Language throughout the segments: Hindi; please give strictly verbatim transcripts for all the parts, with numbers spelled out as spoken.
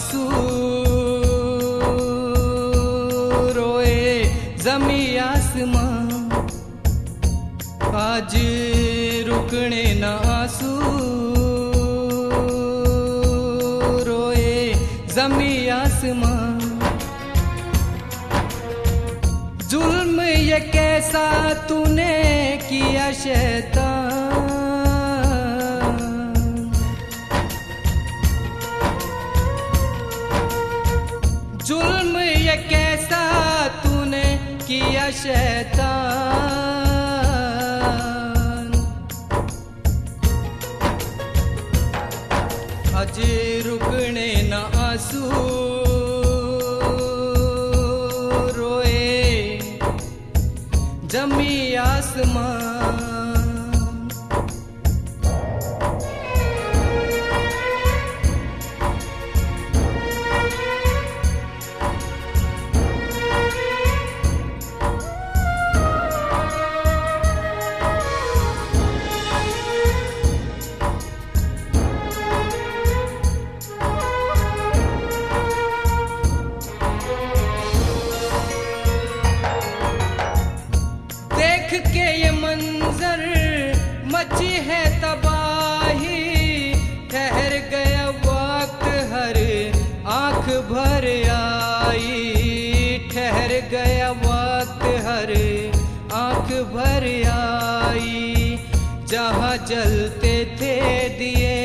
आंसू रोए जमी आसमां, आज रुकने ना आंसू रोए जमी आसमां। जुल्म ये कैसा तूने किया शैतान, जुल्म ये कैसा तूने किया शैतान। आज रुकने ना आंसू रोए जमी आसमां। के ये मंजर मची है तबाही, ठहर गया वक्त हर आंख भर आई, ठहर गया वक्त हर आंख भर आई। जहाँ जलते थे दिए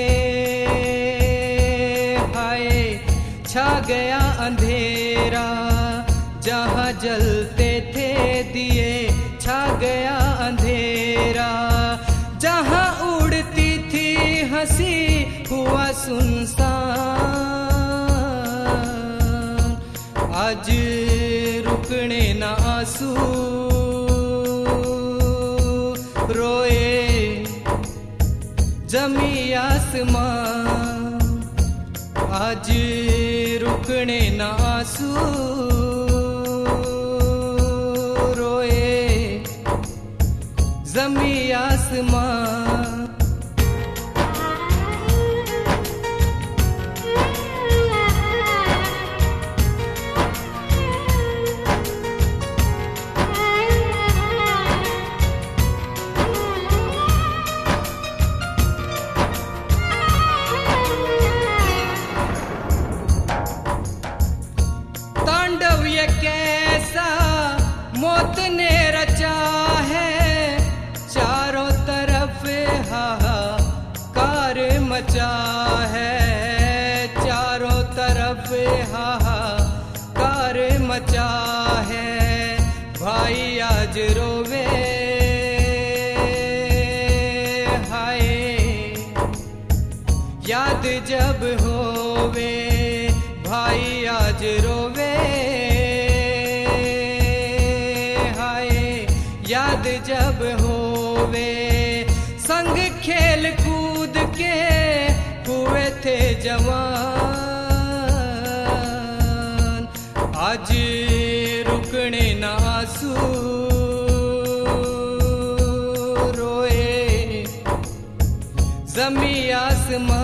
हाय छा गया अंधेरा, जहाँ जलते थे दिए छा गया अंधेरा। जहाँ उड़ती थी हंसी हुआ सुनसान, आज रुकने ना आंसू रोए जमी आसमां। आज रुकने ना आंसू जमी आसमां। तांडव ये कैसा मौत ने रचा है, चारों तरफ हाहाकार मचा है, चारों तरफ हाहाकार मचा है। भाई आज रोवे हाय याद जब होवे, भाई आज रोवे हाय याद जब होवे। संग खेल कूद के हुए थे जवान, आज रुकने ना आंसू रोए जमी आसमां।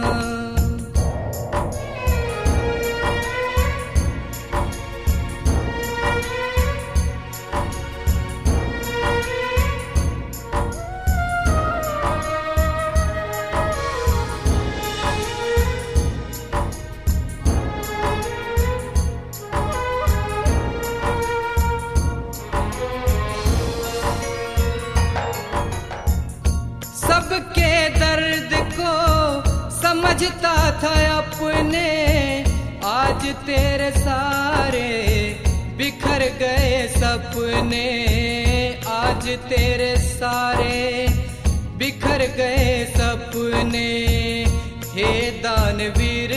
सबके दर्द को समझता था अपने, आज तेरे सारे बिखर गए सपने, आज तेरे सारे बिखर गए सपने। हे दानवीर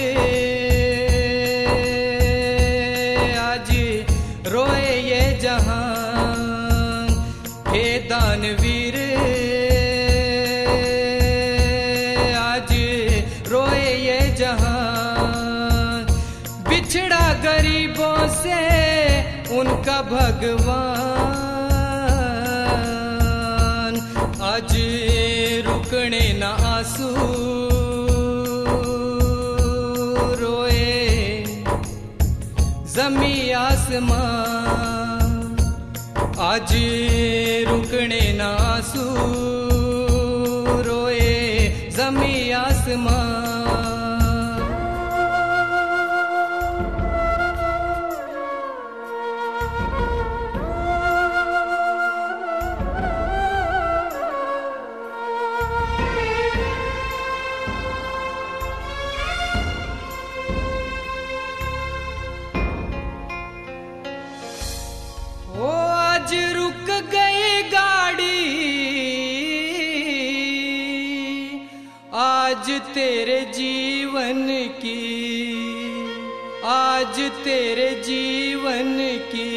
आज रोए ये जहान, हे दानवीर जहान। बिछड़ा गरीबों से उनका भगवान, आज रुकने ना आंसू रोए जमी आसमान, आज रुकने ना आंसू, रोए जमी आसमान। ओ आज रुक गई गाड़ी, आज तेरे जीवन की, आज तेरे जीवन की,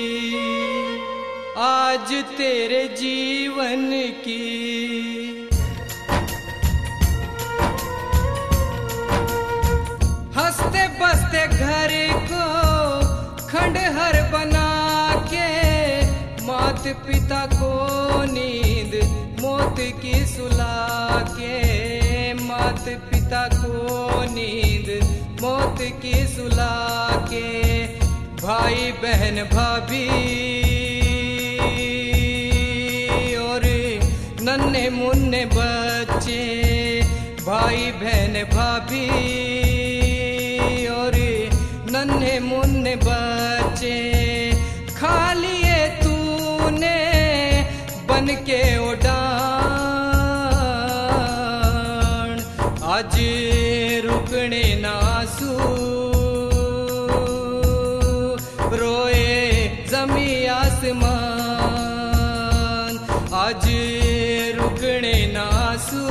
आज तेरे जीवन की। हंसते बसते घर को खंडहर बना के, मात पिता को नींद मौत की सुला के, मात पिता को नींद मौत की सुला के। भाई बहन भाभी और नन्हे मुन्ने बच्चे, भाई बहन भाभी और नन्हे मुन्ने बच्चे, खा लिए तूने बन के उड़ान, आज रुकने ना आंसू, रोए जमी आसमान, आज रुकने ना आंसू,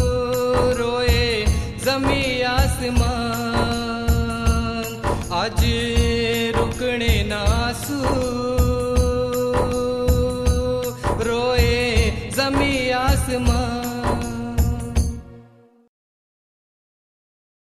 रोए जमी आसमान, आज